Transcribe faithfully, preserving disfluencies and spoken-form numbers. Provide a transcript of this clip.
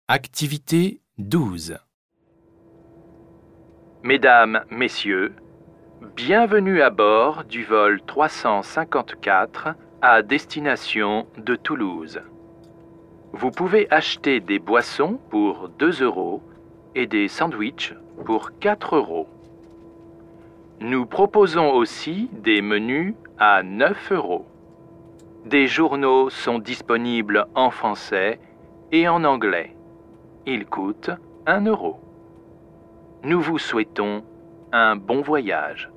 Activité douze. Mesdames, Messieurs, bienvenue à bord du vol trois cent cinquante-quatre à destination de Toulouse. Vous pouvez acheter des boissons pour deux euros et des sandwichs pour quatre euros. Nous proposons aussi des menus à neuf euros. Des journaux sont disponibles en français et en anglais. Ils coûtent un euro. Nous vous souhaitons un bon voyage.